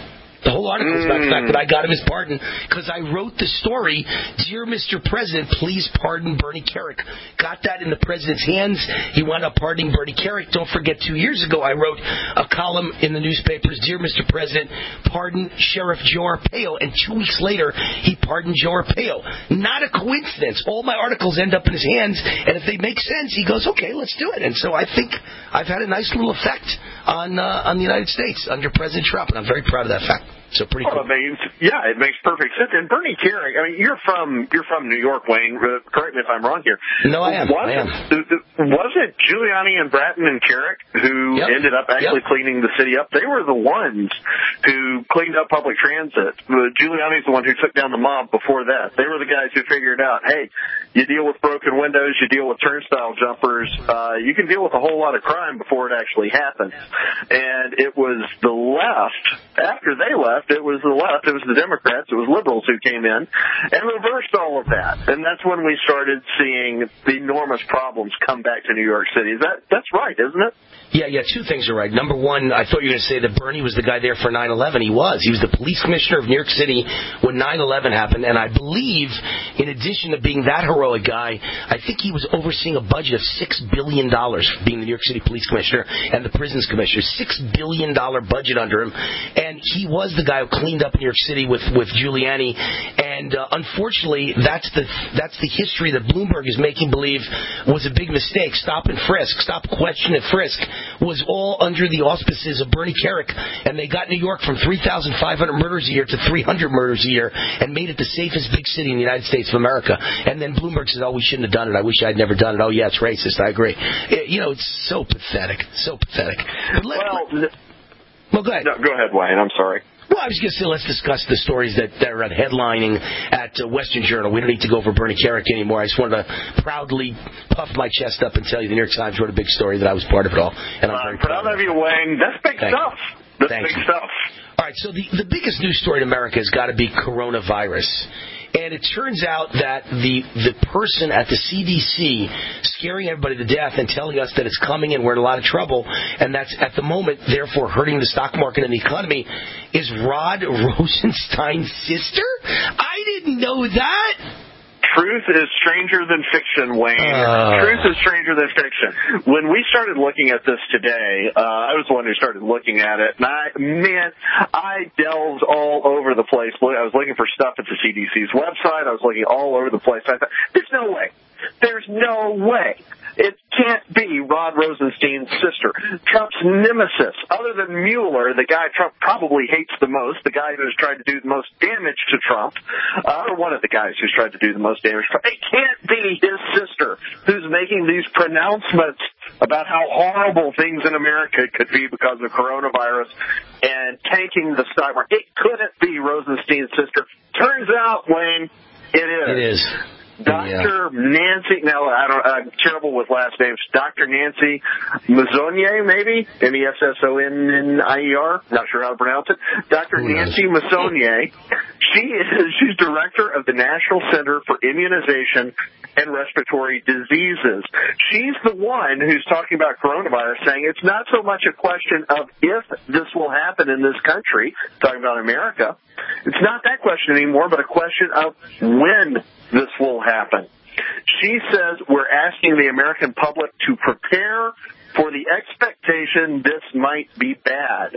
The whole article is about the fact that I got him his pardon because I wrote the story, Dear Mister President, please pardon Bernie Kerik. Got that in the president's hands. He wound up pardoning Bernie Kerik. Don't forget, two years ago I wrote a column in the newspapers, Dear Mister President, pardon Sheriff Joe Arpaio. And two weeks later, he pardoned Joe Arpaio. Not a coincidence. All my articles end up in his hands, and if they make sense, he goes, okay, let's do it. And so I think I've had a nice little effect on uh, on the United States under President Trump, and I'm very proud of that fact. So pretty cool. Well, it makes, yeah, it makes perfect sense. And Bernie Kerik, I mean, you're from you're from New York, Wayne. Correct me if I'm wrong here. No, I am. Wasn't, I am. Wasn't Giuliani and Bratton and Kerik who yep. ended up actually yep. cleaning the city up? They were the ones who cleaned up public transit. Giuliani's the one who took down the mob before that. They were the guys who figured out, hey, you deal with broken windows, you deal with turnstile jumpers, uh, you can deal with a whole lot of crime before it actually happens. And it was the left, after they left, it was the left, it was the Democrats, it was liberals who came in and reversed all of that. And that's when we started seeing the enormous problems come back to New York City. Is that, that's right, isn't it? Yeah, yeah, two things are right. Number one, I thought you were going to say that Bernie was the guy there for nine eleven. He was. He was the police commissioner of New York City when nine eleven happened. And I believe, in addition to being that heroic guy, I think he was overseeing a budget of six billion dollars for being the New York City police commissioner and the prisons commissioner. six billion dollars budget under him. And he was the guy who cleaned up New York City with, with Giuliani. And uh, unfortunately, that's the that's the history that Bloomberg is making believe was a big mistake. Stop and frisk. Stop, question, and frisk was all under the auspices of Bernie Kerik, and they got New York from three thousand five hundred murders a year to three hundred murders a year and made it the safest big city in the United States of America. And then Bloomberg says, oh, we shouldn't have done it. I wish I'd never done it. Oh, yeah, it's racist. I agree. It, you know, it's so pathetic. So pathetic. But let, well, let, well, go ahead. No, go ahead, Wayne. I'm sorry. Well, I was going to say, let's discuss the stories that, that are headlining at uh, Western Journal. We don't need to go over Bernie Kerik anymore. I just wanted to proudly puff my chest up and tell you the New York Times wrote a big story that I was part of it all. And I'm very I'm proud, proud of you, Wayne. That's big Thank stuff. That's Thank big you. stuff. All right, so the, the biggest news story in America has got to be coronavirus. And it turns out that the the person at the C D C scaring everybody to death and telling us that it's coming and we're in a lot of trouble, and that's at the moment, therefore, hurting the stock market and the economy, is Rod Rosenstein's sister? I didn't know that. Truth is stranger than fiction, Wayne. Uh. Truth is stranger than fiction. When we started looking at this today, uh, I was the one who started looking at it, and I, man, I delved all over the place. I was looking for stuff at the C D C's website. I was looking all over the place. I thought, there's no way. There's no way. It can't be Rod Rosenstein's sister, Trump's nemesis, other than Mueller, the guy Trump probably hates the most, the guy who's tried to do the most damage to Trump, uh, or one of the guys who's tried to do the most damage to Trump. It can't be his sister who's making these pronouncements about how horrible things in America could be because of coronavirus and tanking the stock market. It couldn't be Rosenstein's sister. Turns out, Wayne, it is. It is. Doctor Yeah. Nancy, no, I don't, I'm terrible with last names. Doctor Nancy Messonnier, maybe? M E S S O N N I E R? Not sure how to pronounce it. Doctor Nancy Messonnier. She is, she's director of the National Center for Immunization and Respiratory Diseases. She's the one who's talking about coronavirus, saying it's not so much a question of if this will happen in this country, talking about America. It's not that question anymore, but a question of when this will happen. She says we're asking the American public to prepare for the expectation this might be bad.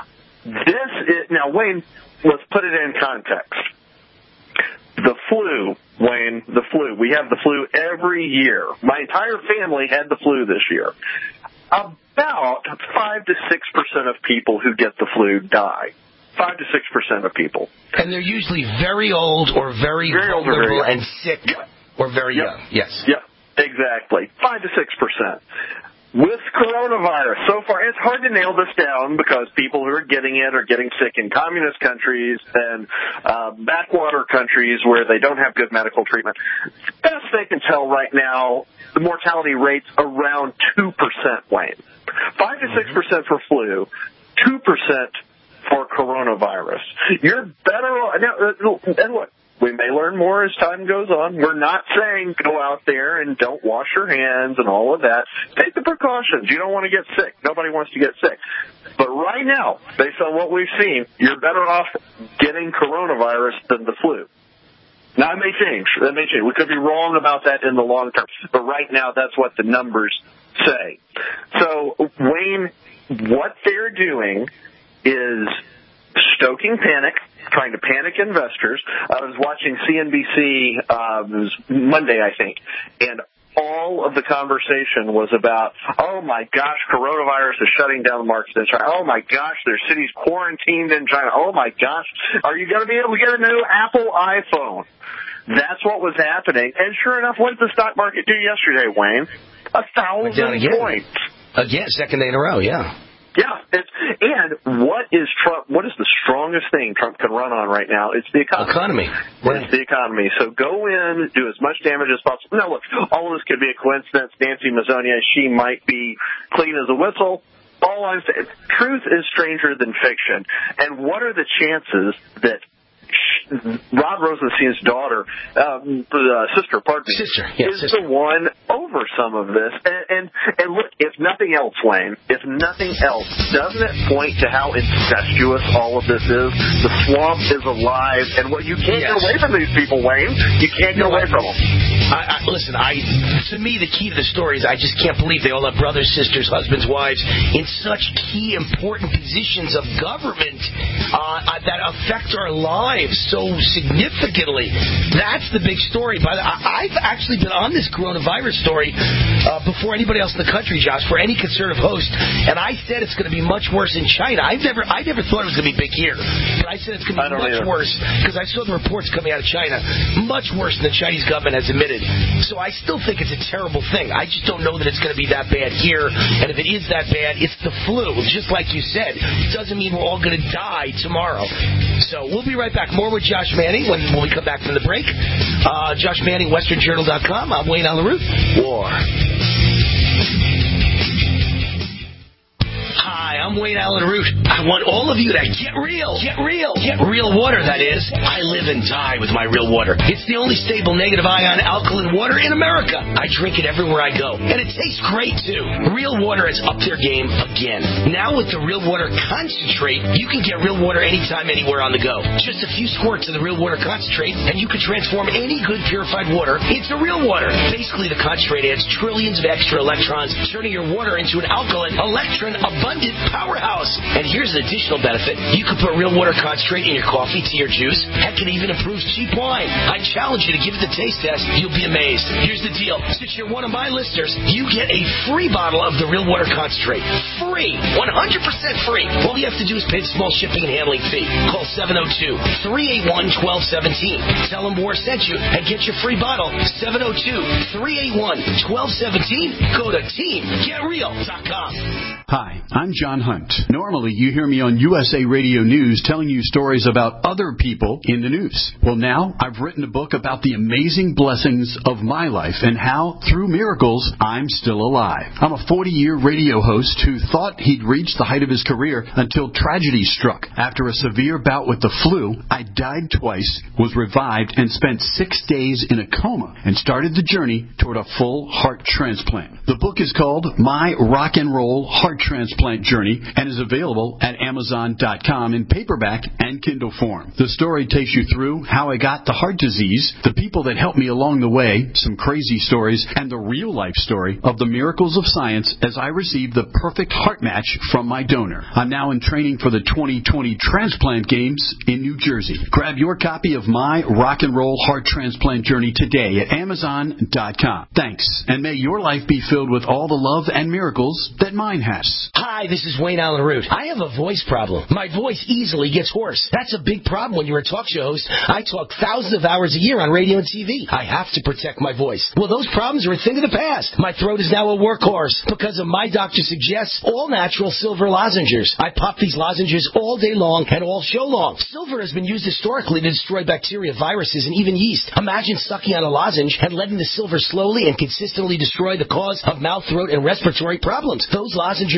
This is, now, Wayne, let's put it in context. The flu, Wayne, the flu. We have the flu every year. My entire family had the flu this year. About five to six percent of people who get the flu die. Five to six percent of people. And they're usually very old or very, very vulnerable old or very and sick yep. or very yep. young. Yes. Yep, exactly. Five to six percent. With coronavirus, so far, it's hard to nail this down because people who are getting it are getting sick in communist countries and uh, backwater countries where they don't have good medical treatment. Best they can tell right now, the mortality rate's around two percent, Wayne. five to six percent for flu, two percent for coronavirus. You're better off. Now, and look, We may learn more as time goes on. We're not saying go out there and don't wash your hands and all of that. Take the precautions. You don't want to get sick. Nobody wants to get sick. But right now, based on what we've seen, you're better off getting coronavirus than the flu. Now, it may change. That may change. We could be wrong about that in the long term. But right now, that's what the numbers say. So, Wayne, what they're doing is stoking panic, trying to panic investors. I was watching C N B C, uh, it was Monday, I think, and all of the conversation was about, oh my gosh, coronavirus is shutting down the markets in China. Oh my gosh, there's cities quarantined in China. Oh my gosh, are you going to be able to get a new Apple iPhone? That's what was happening. And sure enough, what did the stock market do yesterday, Wayne? A thousand points. Again, second day in a row, yeah. Yeah, it's, and what is Trump? What is the strongest thing Trump can run on right now? It's the economy. Economy. Right. It's the economy. So go in, do as much damage as possible. Now, look, all of this could be a coincidence. Nancy Mazzoni, she might be clean as a whistle. All I'm saying, truth is stranger than fiction. And what are the chances that Rod Rosenstein's daughter, um, uh, sister, pardon me, sister, yeah, is sister. the one over some of this. And, and and look, if nothing else, Wayne, if nothing else, doesn't it point to how incestuous all of this is? The swamp is alive, and what you can't yes. get away from these people, Wayne. You can't get no, away I, from them. I, I, listen, I to me the key to the story is I just can't believe they all have brothers, sisters, husbands, wives in such key, important positions of government uh, that affect our lives so significantly. That's the big story. But I've actually been on this coronavirus story uh, before anybody else in the country, Josh, for any conservative host, and I said it's going to be much worse in China. I've never, I never thought it was going to be big here, but I said it's going to be much either. worse because I saw the reports coming out of China, much worse than the Chinese government has admitted. So I still think it's a terrible thing. I just don't know that it's going to be that bad here, and if it is that bad, it's the flu. Just like you said, it doesn't mean we're all going to die tomorrow. So we'll be right back. More with Josh Manning when, when we come back from the break. Uh, Josh Manning, Western Journal dot com. I'm Wayne on the Roof. War. Hi, I'm Wayne Allen Root. I want all of you to get real. Get real. Get real water, that is. I live and die with my real water. It's the only stable negative ion alkaline water in America. I drink it everywhere I go. And it tastes great, too. Real water has upped their game again. Now with the Real Water Concentrate, you can get real water anytime, anywhere on the go. Just a few squirts of the Real Water Concentrate, and you can transform any good purified water into real water. Basically, the concentrate adds trillions of extra electrons, turning your water into an alkaline, electron abundant powerhouse. And here's an additional benefit. You can put Real Water Concentrate in your coffee, tea, or juice. Heck, it even improves cheap wine. I challenge you to give it the taste test. You'll be amazed. Here's the deal. Since you're one of my listeners, you get a free bottle of the Real Water Concentrate. Free. one hundred percent free. All you have to do is pay the small shipping and handling fee. Call seven oh two, three eight one, one two one seven. Tell them War sent you and get your free bottle. seven oh two, three eight one, one two one seven. Go to team get real dot com. Hi, I'm John Hunt. Normally, you hear me on U S A Radio News telling you stories about other people in the news. Well, now I've written a book about the amazing blessings of my life and how, through miracles, I'm still alive. I'm a forty-year radio host who thought he'd reached the height of his career until tragedy struck. After a severe bout with the flu, I died twice, was revived, and spent six days in a coma and started the journey toward a full heart transplant. The book is called My Rock and Roll Heart Transplant Journey and is available at Amazon dot com in paperback and Kindle form. The story takes you through how I got the heart disease, the people that helped me along the way, some crazy stories, and the real-life story of the miracles of science as I received the perfect heart match from my donor. I'm now in training for the twenty twenty Transplant Games in New Jersey. Grab your copy of My Rock and Roll Heart Transplant Journey today at Amazon dot com. Thanks, and may your life be filled with all the love and miracles that mine has. Hi, this is Wayne Allen Root. I have a voice problem. My voice easily gets hoarse. That's a big problem when you're a talk show host. I talk thousands of hours a year on radio and T V. I have to protect my voice. Well, those problems are a thing of the past. My throat is now a workhorse because of My Doctor Suggests all-natural silver lozenges. I pop these lozenges all day long and all show long. Silver has been used historically to destroy bacteria, viruses, and even yeast. Imagine sucking on a lozenge and letting the silver slowly and consistently destroy the cause of mouth, throat, and respiratory problems. Those lozenges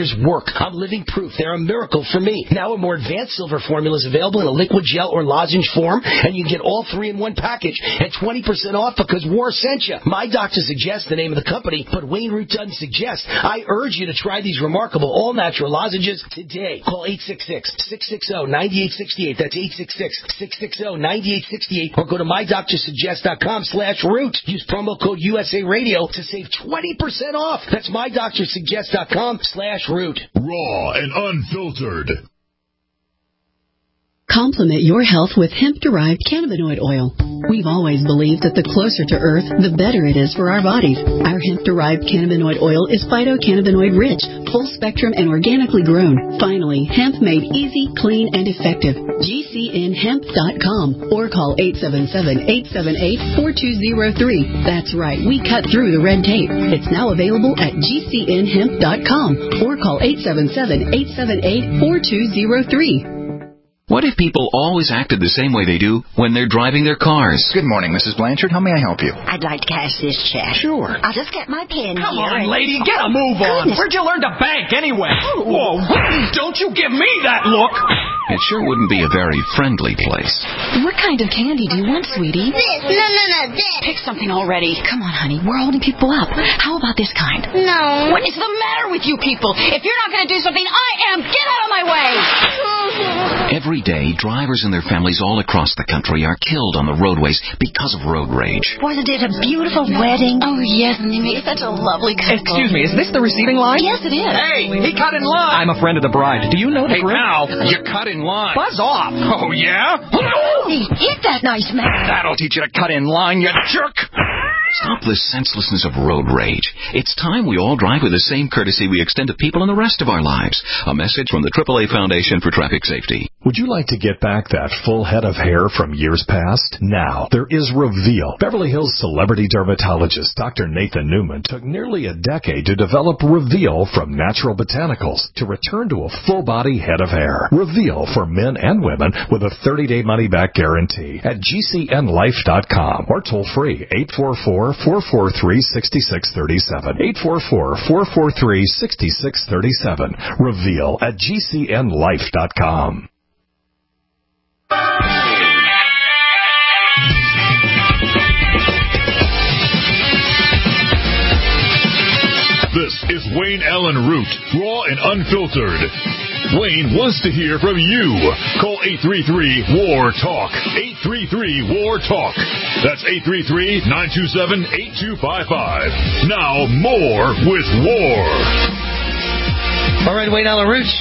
lasers work. I'm living proof. They're a miracle for me. Now a more advanced silver formula is available in a liquid gel or lozenge form, and you can get all three in one package at twenty percent off because War sent you. My doctor suggests the name of the company, but Wayne Root doesn't suggest. I urge you to try these remarkable all-natural lozenges today. Call eight six six, six six zero, nine eight six eight. That's eight six six, six six zero, nine eight six eight. Or go to my doctor suggest dot com slash root. Use promo code U S A Radio to save twenty percent off. That's my doctor suggest dot com slash root. Raw and unfiltered. Complement your health with hemp-derived cannabinoid oil. We've always believed that the closer to Earth, the better it is for our bodies. Our hemp-derived cannabinoid oil is phytocannabinoid-rich, full-spectrum, and organically grown. Finally, hemp made easy, clean, and effective. G C N hemp dot com or call eight seven seven, eight seven eight, four two zero three. That's right, we cut through the red tape. It's now available at G C N hemp dot com or call eight seven seven, eight seven eight, four two zero three. What if people always acted the same way they do when they're driving their cars? Good morning, Missus Blanchard. How may I help you? I'd like to cash this check. Sure. I'll just get my pen Come here. on, and... lady, get a move on. Goodness. Where'd you learn to bank anyway? Whoa, don't you give me that look. It sure wouldn't be a very friendly place. What kind of candy do you want, sweetie? This. No, no, no, this. Pick something already. Come on, honey. We're holding people up. How about this kind? No. What is the matter with you people? If you're not going to do something, I am. Get out of my way. Every day, drivers and their families all across the country are killed on the roadways because of road rage. Wasn't it a beautiful wedding? Oh, yes, and they made such a lovely couple. Excuse me, is this the receiving line? Yes, it is. Hey, he cut in line. I'm a friend of the bride. Do you know the Hey, grip? now, you cut in line. Buzz off. Oh, yeah? Hey, hit that nice man. That'll teach you to cut in line, you jerk. Stop the senselessness of road rage. It's time we all drive with the same courtesy we extend to people in the rest of our lives. A message from the triple A Foundation for Traffic Safety. Would you like to get back that full head of hair from years past? Now, there is Reveal. Beverly Hills celebrity dermatologist Doctor Nathan Newman took nearly a decade to develop Reveal from natural botanicals to return to a full-body head of hair. Reveal for men and women with a thirty-day money-back guarantee at G C N life dot com or toll-free eight four four, four four three, six six three seven. eight four four, four four three, six six three seven. Reveal at G C N life dot com. This is Wayne Allen Root, raw and unfiltered. Wayne wants to hear from you. Call eight three three, W A R, TALK. eight three three, W A R, TALK. That's eight three three, nine two seven, eight two five five. Now, more with War. All right, Wayne Allen Root,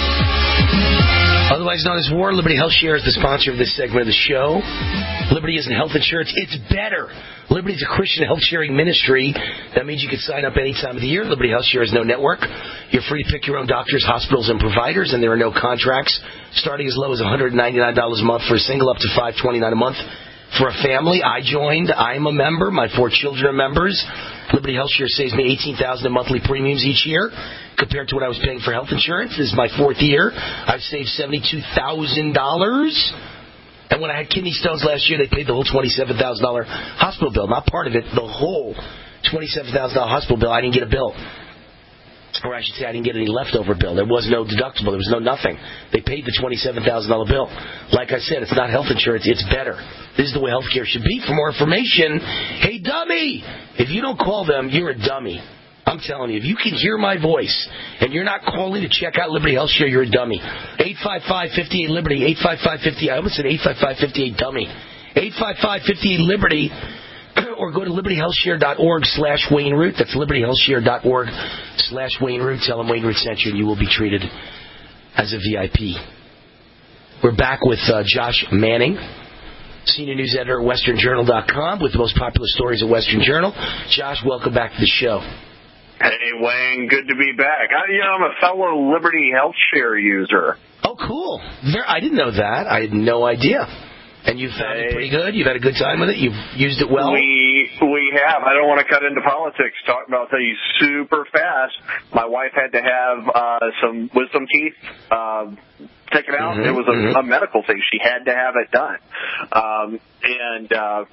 otherwise known as War. Liberty Health Share is the sponsor of this segment of the show. Liberty isn't health insurance. It's better. Liberty is a Christian health-sharing ministry. That means you can sign up any time of the year. Liberty Health Share has no network. You're free to pick your own doctors, hospitals, and providers, and there are no contracts. Starting as low as one hundred ninety-nine dollars a month for a single, up to five hundred twenty-nine dollars a month for a family. I joined. I'm a member. My four children are members. Liberty Health Share saves me eighteen thousand dollars in monthly premiums each year compared to what I was paying for health insurance. This is my fourth year. I've saved seventy-two thousand dollars. And when I had kidney stones last year, they paid the whole twenty-seven thousand dollars hospital bill. Not part of it, the whole twenty-seven thousand dollars hospital bill. I didn't get a bill. Or I should say I didn't get any leftover bill. There was no deductible. There was no nothing. They paid the twenty-seven thousand dollars bill. Like I said, it's not health insurance. It's better. This is the way health care should be. For more information, hey, dummy, if you don't call them, you're a dummy. I'm telling you, if you can hear my voice and you're not calling to check out Liberty Health Share, you're a dummy. eight five five, five eight, Liberty, eight five five, five eight, I almost said eight five five, five eight, dummy. eight five five, five eight, Liberty, or go to liberty health share dot org slash Wayne Root. That's liberty health share dot org slash Wayne Root. Tell them Wayne Root sent you and you will be treated as a V I P. We're back with uh, Josh Manning, senior news editor at western journal dot com, with the most popular stories at Western Journal. Josh, welcome back to the show. Hey, Wayne, good to be back. I, you know, I'm a fellow Liberty Health Share user. Oh, cool. There, I didn't know that. I had no idea. And you found hey. it pretty good? You've had a good time with it? You've used it well? We we have. I don't want to cut into politics. Talk about tell you super fast. My wife had to have uh, some wisdom teeth uh, taken out. Mm-hmm, it was a, mm-hmm. a medical thing. She had to have it done. Um, and... Uh,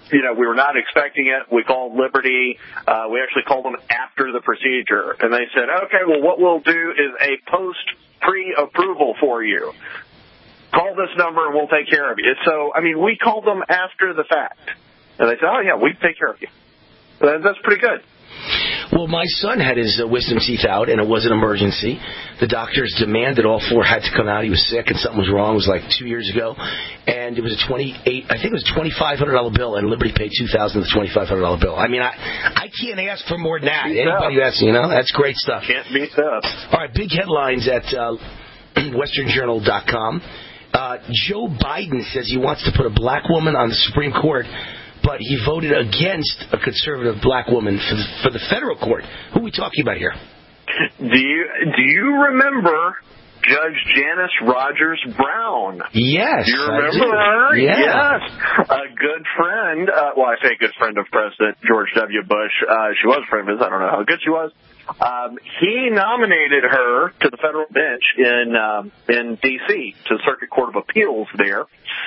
you know, we were not expecting it. We called Liberty. Uh, we actually called them after the procedure. And they said, okay, well, what we'll do is a post-pre-approval for you. Call this number and we'll take care of you. So, I mean, we called them after the fact. And they said, oh, yeah, we can take care of you. That's pretty good. Well, my son had his uh, wisdom teeth out, and it was an emergency. The doctors demanded all four had to come out. He was sick, and something was wrong. It was like two years ago. And it was a twenty-eight, I think it was a twenty-five hundred dollars bill, and Liberty paid two thousand dollars of the twenty-five hundred dollars bill. I mean, I I can't ask for more than that. Beat Anybody that's, you know, that's great stuff. Can't beat that. All right, big headlines at uh, western journal dot com. Uh, Joe Biden says he wants to put a black woman on the Supreme Court, but he voted against a conservative black woman for the, for the federal court. Who are we talking about here? Do you do you remember Judge Janice Rogers Brown? Yes. Do you remember her? Yeah. Yes. A good friend. Uh, well, I say good friend of President George W. Bush. Uh, she was a friend of his. I don't know how good she was. Um, he nominated her to the federal bench in um, in D C to the Circuit Court of Appeals there,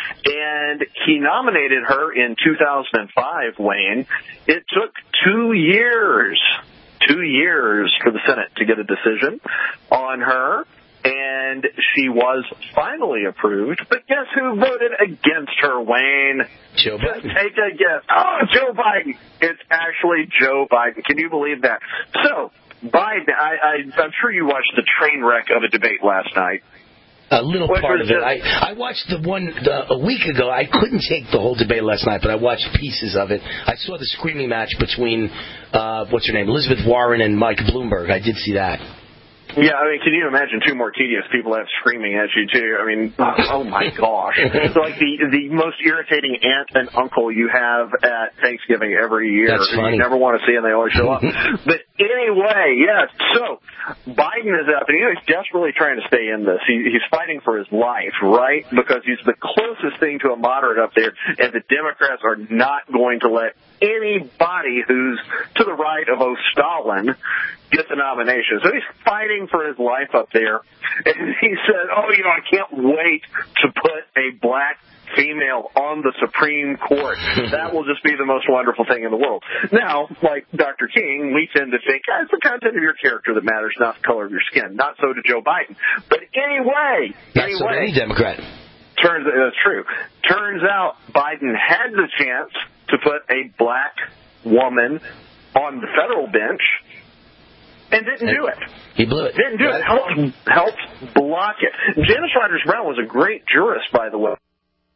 and he nominated her in two thousand five. Wayne, it took two years, two years for the Senate to get a decision on her, and she was finally approved. But guess who voted against her, Wayne? Joe Biden. Just take a guess. Oh, Joe Biden. It's actually Joe Biden. Can you believe that? So. Biden, I, I, I'm sure you watched the train wreck of a debate last night. A little What part was of it. it? I, I watched the one the, a week ago. I couldn't take the whole debate last night, but I watched pieces of it. I saw the screaming match between, uh, what's her name, Elizabeth Warren and Mike Bloomberg. I did see that. Yeah, I mean, can you imagine two more tedious people have screaming at you, too? I mean, oh my gosh. It's like the the most irritating aunt and uncle you have at Thanksgiving every year. That's funny. You never want to see and they always show up. But anyway, yes, so Biden is up, and he's desperately trying to stay in this. He, he's fighting for his life, right? Because he's the closest thing to a moderate up there, and the Democrats are not going to let anybody who's to the right of O'Stalin get the nomination. So he's fighting for his life up there. And he said, oh, you know, I can't wait to put a black female on the Supreme Court. That will just be the most wonderful thing in the world. Now, like Doctor King, we tend to think, ah, it's the content of your character that matters, not the color of your skin. Not so to Joe Biden. But anyway, Not anyway, so to any Democrat. Turns that's true. Turns out Biden had the chance to put a black woman on the federal bench and didn't do it. He blew it. Didn't do it. Helped, helped block it. Janice Rogers Brown was a great jurist, by the way.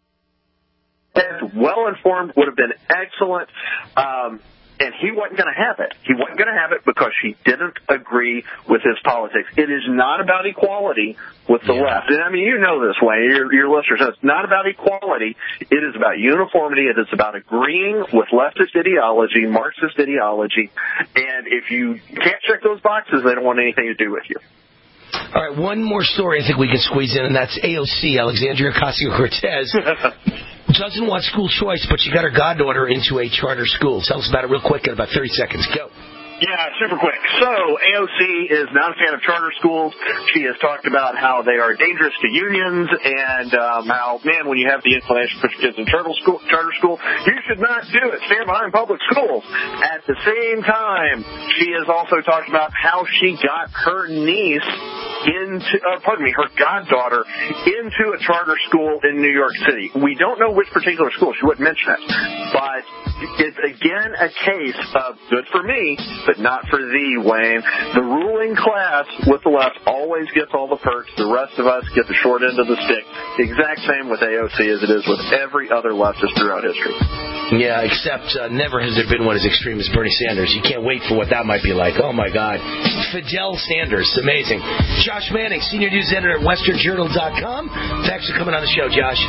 Well informed, would have been excellent. Um, And he wasn't going to have it. He wasn't going to have it because she didn't agree with his politics. It is not about equality with the yeah. left. And, I mean, you know this, Wayne. Your, your listeners know it's not about equality. It is about uniformity. It is about agreeing with leftist ideology, Marxist ideology. And if you can't check those boxes, they don't want anything to do with you. All right, one more story I think we can squeeze in, and that's A O C, Alexandria Ocasio-Cortez. Doesn't want school choice, but she got her goddaughter into a charter school. Tell us about it real quick in about thirty seconds. Go. Yeah, super quick. So A O C is not a fan of charter schools. She has talked about how they are dangerous to unions and um, how, man, when you have the inclination to put your kids in charter school, charter school, you should not do it. Stand behind public schools. At the same time, she has also talked about how she got her niece into, uh, pardon me, her goddaughter into a charter school in New York City. We don't know which particular school. She wouldn't mention it. But it's, again, a case of good for me, but not for thee, Wayne. The ruling class with the left always gets all the perks. The rest of us get the short end of the stick. The exact same with A O C as it is with every other leftist throughout history. Yeah, except uh, never has there been one as extreme as Bernie Sanders. You can't wait for what that might be like. Oh, my God. Fidel Sanders. Amazing. Josh Manning, Senior News Editor at Western Journal dot com. Thanks for coming on the show, Josh.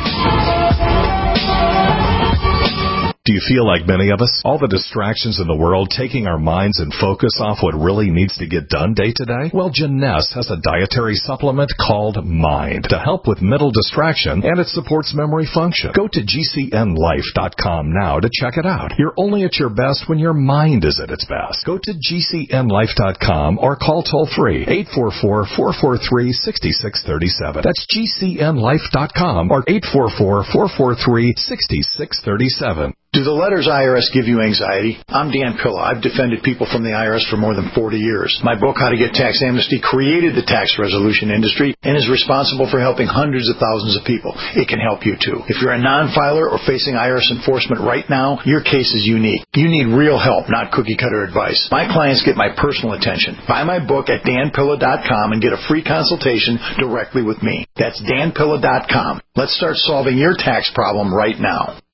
Do you feel like many of us? All the distractions in the world taking our minds and focus off what really needs to get done day to day? Well, Jeunesse has a dietary supplement called Mind to help with mental distraction, and it supports memory function. Go to G C N life dot com now to check it out. You're only at your best when your mind is at its best. Go to G C N life dot com or call toll-free eight four four, four four three, six six three seven. That's G C N life dot com or eight four four, four four three, six six three seven. Do the letters I R S give you anxiety? I'm Dan Pilla. I've defended people from the I R S for more than forty years. My book, How to Get Tax Amnesty, created the tax resolution industry and is responsible for helping hundreds of thousands of people. It can help you too. If you're a non-filer or facing I R S enforcement right now, your case is unique. You need real help, not cookie-cutter advice. My clients get my personal attention. Buy my book at dan pilla dot com and get a free consultation directly with me. That's dan pilla dot com. Let's start solving your tax problem right now.